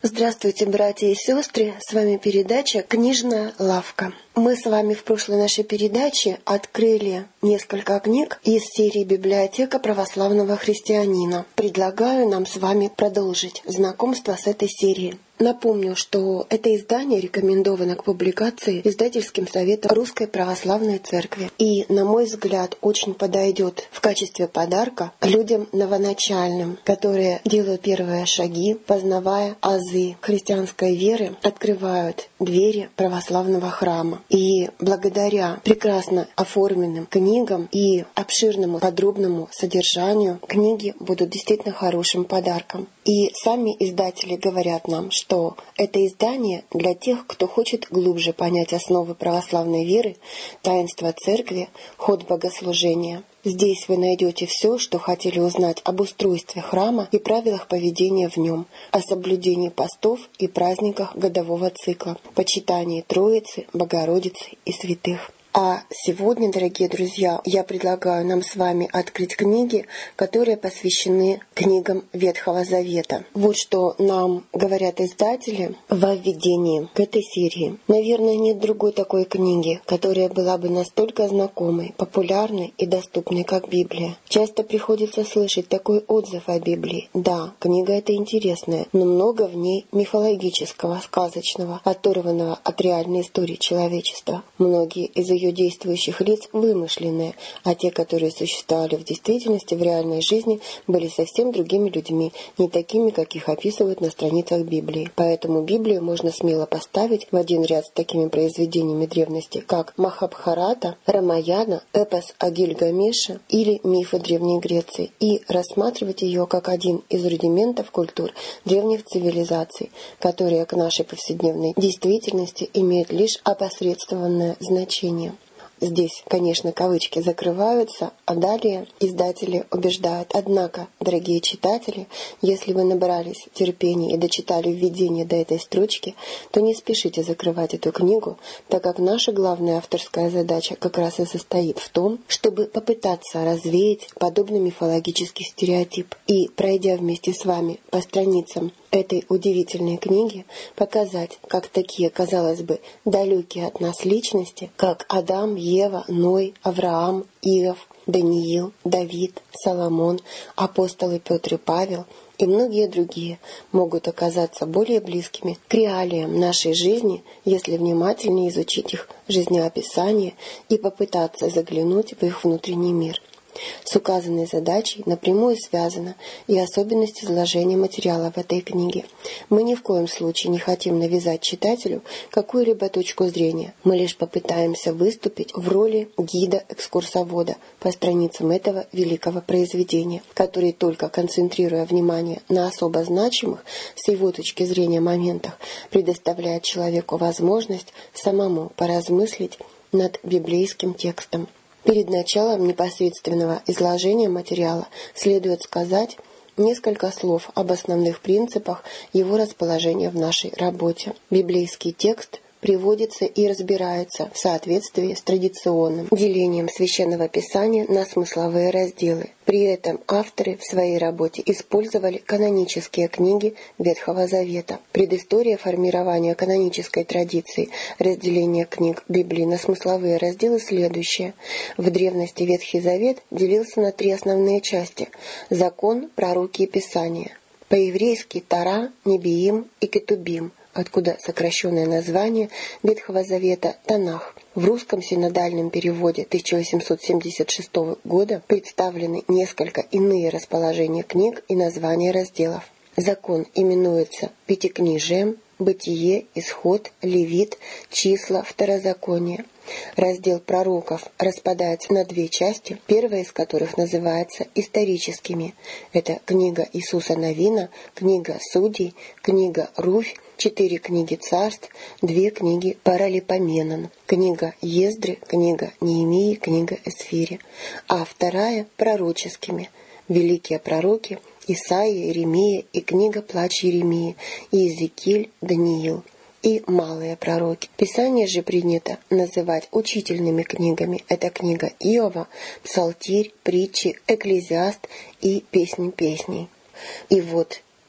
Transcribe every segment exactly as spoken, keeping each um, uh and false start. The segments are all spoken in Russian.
Здравствуйте, братья и сестры! С вами передача «Книжная лавка». Мы с вами в прошлой нашей передаче открыли несколько книг из серии «Библиотека православного христианина». Предлагаю нам с вами продолжить знакомство с этой серией. Напомню, что это издание рекомендовано к публикации Издательским советом Русской Православной Церкви. И, на мой взгляд, очень подойдет в качестве подарка людям новоначальным, которые делают первые шаги, познавая азы христианской веры, открывают двери православного храма. И благодаря прекрасно оформленным книгам и обширному подробному содержанию книги будут действительно хорошим подарком. И сами издатели говорят нам, что это издание для тех, кто хочет глубже понять основы православной веры, таинства церкви, ход богослужения. Здесь вы найдете все, что хотели узнать об устройстве храма и правилах поведения в нем, о соблюдении постов и праздниках годового цикла, почитании Троицы, Богородицы и святых. А сегодня, дорогие друзья, я предлагаю нам с вами открыть книги, которые посвящены книгам Ветхого Завета. Вот что нам говорят издатели во введении к этой серии. Наверное, нет другой такой книги, которая была бы настолько знакомой, популярной и доступной, как Библия. Часто приходится слышать такой отзыв о Библии. Да, книга эта интересная, но много в ней мифологического, сказочного, оторванного от реальной истории человечества. Многие из ее действующих лиц вымышленные, а те, которые существовали в действительности, в реальной жизни, были совсем другими людьми, не такими, как их описывают на страницах Библии. Поэтому Библию можно смело поставить в один ряд с такими произведениями древности, как Махабхарата, Рамаяна, эпос о Гильгамеше или мифы Древней Греции, и рассматривать ее как один из рудиментов культур древних цивилизаций, которые к нашей повседневной действительности имеют лишь опосредствованное значение. Здесь, конечно, кавычки закрываются, а далее издатели убеждают. Однако, дорогие читатели, если вы набрались терпения и дочитали введение до этой строчки, то не спешите закрывать эту книгу, так как наша главная авторская задача как раз и состоит в том, чтобы попытаться развеять подобный мифологический стереотип и, пройдя вместе с вами по страницам этой удивительной книги, показать, как такие, казалось бы, далекие от нас личности, как Адам, Ева, Ной, Авраам, Иов, Даниил, Давид, Соломон, апостолы Петр и Павел и многие другие могут оказаться более близкими к реалиям нашей жизни, если внимательнее изучить их жизнеописание и попытаться заглянуть в их внутренний мир. С указанной задачей напрямую связана и особенность изложения материала в этой книге. Мы ни в коем случае не хотим навязать читателю какую-либо точку зрения. Мы лишь попытаемся выступить в роли гида-экскурсовода по страницам этого великого произведения, который, только концентрируя внимание на особо значимых с его точки зрения моментах, предоставляет человеку возможность самому поразмыслить над библейским текстом. Перед началом непосредственного изложения материала следует сказать несколько слов об основных принципах его расположения в нашей работе. Библейский текст приводится и разбирается в соответствии с традиционным делением Священного Писания на смысловые разделы. При этом авторы в своей работе использовали канонические книги Ветхого Завета. Предыстория формирования канонической традиции разделения книг Библии на смысловые разделы следующая. В древности Ветхий Завет делился на три основные части – закон, пророки и Писания. По-еврейски Тора, Небиим и Кетубим, откуда сокращенное название Ветхого Завета Танах. В русском синодальном переводе тысяча восемьсот семьдесят шестого года представлены несколько иные расположения книг и названия разделов. Закон именуется Пятикнижием, Бытие, Исход, Левит, Числа, Второзаконие. Раздел пророков распадается на две части, первая из которых называется историческими. Это книга Иисуса Навина, книга Судей, книга Руфь, четыре книги царств, две книги Паралипоменон, книга Ездры, книга Неемии, книга Эсфири. А вторая — пророческими. Великие пророки Исаия, Иеремия и книга Плач Иеремии, Иезекииль, Даниил. И малые пророки. Писание же принято называть учительными книгами. Это книга Иова, Псалтирь, Притчи, Экклезиаст и Песнь песней. И вот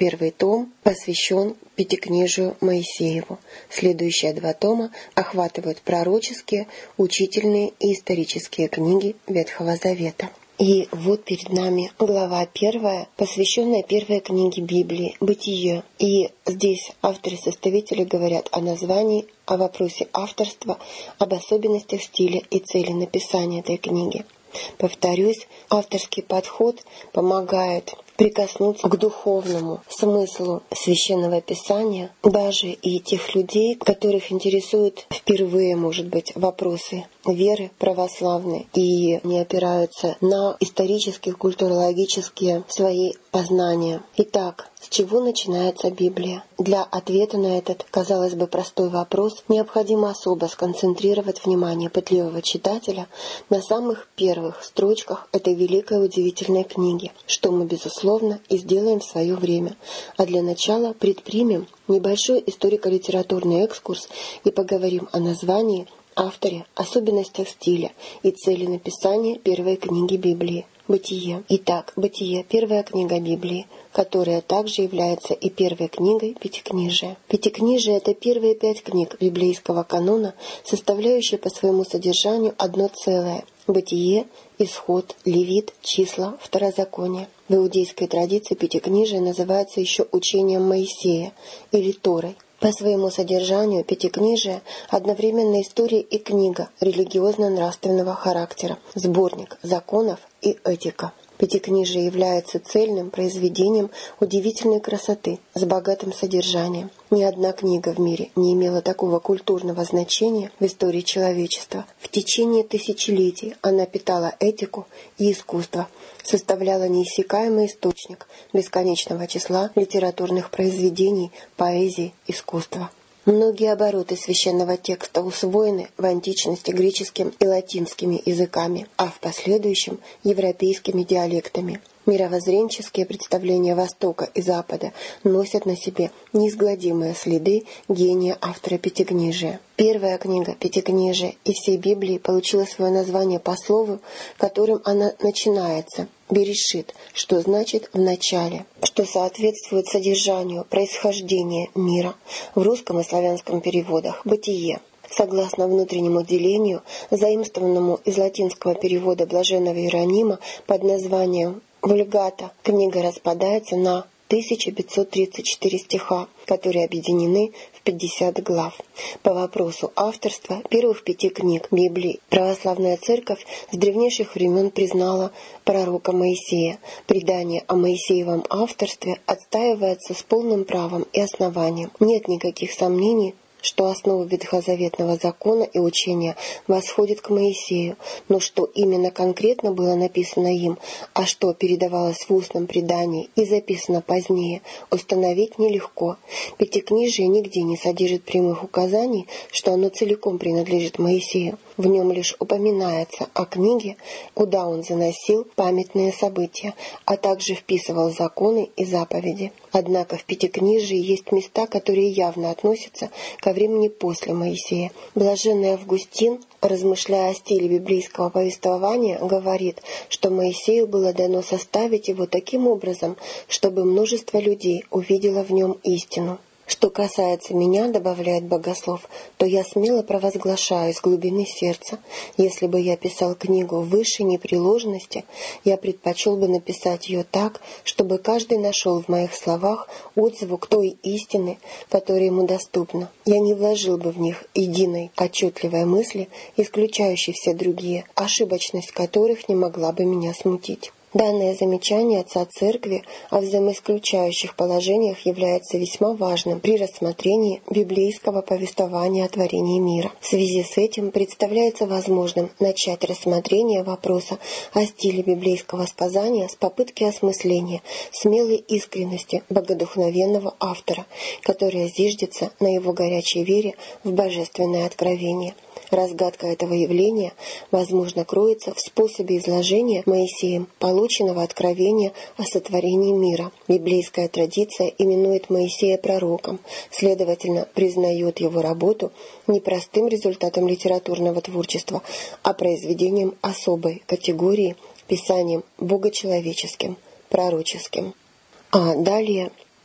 Первый том посвящен Пятикнижию Моисееву. Следующие два тома охватывают пророческие, учительные и исторические книги Ветхого Завета. И вот перед нами глава первая, посвященная первой книге Библии «Бытие». И здесь авторы-составители говорят о названии, о вопросе авторства, об особенностях стиля и цели написания этой книги. Повторюсь, авторский подход помогает прикоснуться к духовному смыслу Священного Писания, даже и тех людей, которых интересуют впервые, может быть, вопросы веры православной и не опираются на исторические, культурологические свои познания. Итак, с чего начинается Библия? Для ответа на этот, казалось бы, простой вопрос необходимо особо сконцентрировать внимание пытливого читателя на самых первых строчках этой великой удивительной книги, что мы, безусловно, и сделаем в свое время. А для начала предпримем небольшой историко-литературный экскурс и поговорим о названии, авторе, особенностях стиля и цели написания первой книги Библии «Бытие». Итак, «Бытие» — первая книга Библии, которая также является и первой книгой Пятикнижия. Пятикнижие — это первые пять книг библейского канона, составляющие по своему содержанию одно целое — Бытие, Исход, Левит, Числа, Второзаконие. В иудейской традиции Пятикнижие называется еще учением Моисея или Торой. По своему содержанию Пятикнижие — одновременно история и книга религиозно-нравственного характера, сборник законов и этика. Пятикнижие является цельным произведением удивительной красоты с богатым содержанием. Ни одна книга в мире не имела такого культурного значения в истории человечества. В течение тысячелетий она питала этику и искусство, составляла неиссякаемый источник бесконечного числа литературных произведений, поэзии, искусства. Многие обороты священного текста усвоены в античности греческим и латинскими языками, а в последующем — европейскими диалектами. Мировоззренческие представления Востока и Запада носят на себе неизгладимые следы гения автора Пятикнижия. Первая книга Пятикнижия и всей Библии получила свое название по слову, которым она начинается — «Берешит», что значит «в начале», что соответствует содержанию, происхождения мира. В русском и славянском переводах «Бытие». Согласно внутреннему делению, заимствованному из латинского перевода блаженного Иеронима под названием «Вульгата», книга распадается на тысяча пятьсот тридцать четыре стиха, которые объединены в пятьдесят глав. По вопросу авторства первых пяти книг Библии православная церковь с древнейших времен признала пророка Моисея. Предание о Моисеевом авторстве отстаивается с полным правом и основанием. Нет никаких сомнений, что основа ветхозаветного закона и учения восходит к Моисею, но что именно конкретно было написано им, а что передавалось в устном предании и записано позднее, установить нелегко. Пятикнижие нигде не содержит прямых указаний, что оно целиком принадлежит Моисею. В нем лишь упоминается о книге, куда он заносил памятные события, а также вписывал законы и заповеди. Однако в Пятикнижии есть места, которые явно относятся ко времени после Моисея. Блаженный Августин, размышляя о стиле библейского повествования, говорит, что Моисею было дано составить его таким образом, чтобы множество людей увидело в нем истину. Что касается меня, добавляет богослов, то я смело провозглашаю из глубины сердца, если бы я писал книгу высшей непреложности, я предпочел бы написать ее так, чтобы каждый нашел в моих словах отзвук той истины, которая ему доступна. Я не вложил бы в них единой отчетливой мысли, исключающей все другие, ошибочность которых не могла бы меня смутить. Данное замечание отца Церкви о взаимоисключающих положениях является весьма важным при рассмотрении библейского повествования о творении мира. В связи с этим представляется возможным начать рассмотрение вопроса о стиле библейского сказания с попытки осмысления смелой искренности богодухновенного автора, которая зиждется на его горячей вере в божественное откровение. Разгадка этого явления, возможно, кроется в способе изложения Моисеем полученного откровения о сотворении мира. Библейская традиция именует Моисея пророком, следовательно, признает его работу не простым результатом литературного творчества, а произведением особой категории, писанием богочеловеческим, пророческим. А далее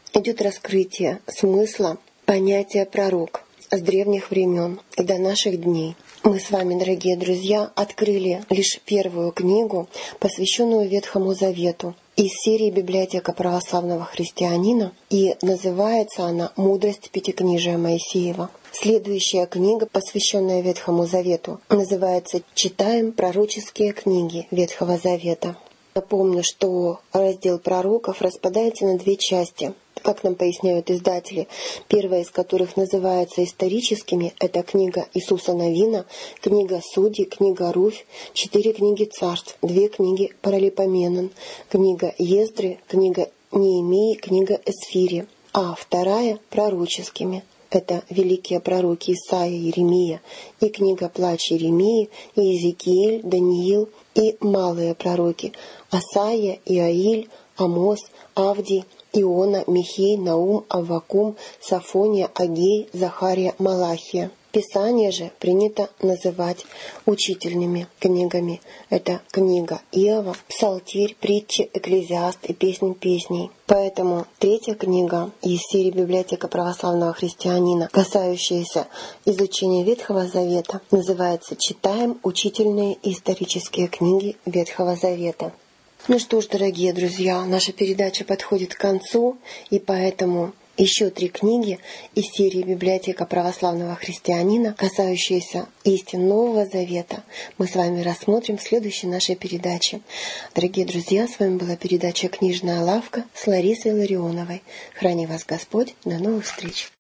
идет раскрытие смысла понятия пророк с древних времен и до наших дней. Мы с вами, дорогие друзья, открыли лишь первую книгу, посвященную Ветхому Завету, из серии «Библиотека православного христианина», и называется она «Мудрость Пятикнижия Моисеева». Следующая книга, посвященная Ветхому Завету, называется «Читаем пророческие книги Ветхого Завета». Напомню, что раздел пророков распадается на две части. Как нам поясняют издатели, первая из которых называется историческими, это книга Иисуса Навина, книга Судей, книга Руфь, четыре книги Царств, две книги Паралипоменон, книга Ездры, книга Неемии, книга Эсфири, а вторая — пророческими. Это великие пророки Исаия, Иеремия, и книга Плач Иеремии, и Иезекииль, Даниил, и малые пророки Асаия, Иаиль, Амос, Авдий, Иона, Михей, Наум, Аввакум, Сафония, Агей, Захария, Малахия. Писание же принято называть учительными книгами. Это книга Иова, Псалтирь, Притчи, Экклезиаст и Песнь песней. Поэтому третья книга из серии «Библиотека православного христианина», касающаяся изучения Ветхого Завета, называется «Читаем учительные исторические книги Ветхого Завета». Ну что ж, дорогие друзья, наша передача подходит к концу, и поэтому еще три книги из серии «Библиотека православного христианина», касающиеся истин Нового Завета, мы с вами рассмотрим в следующей нашей передаче. Дорогие друзья, с вами была передача «Книжная лавка» с Ларисой Ларионовой. Храни вас Господь, до новых встреч!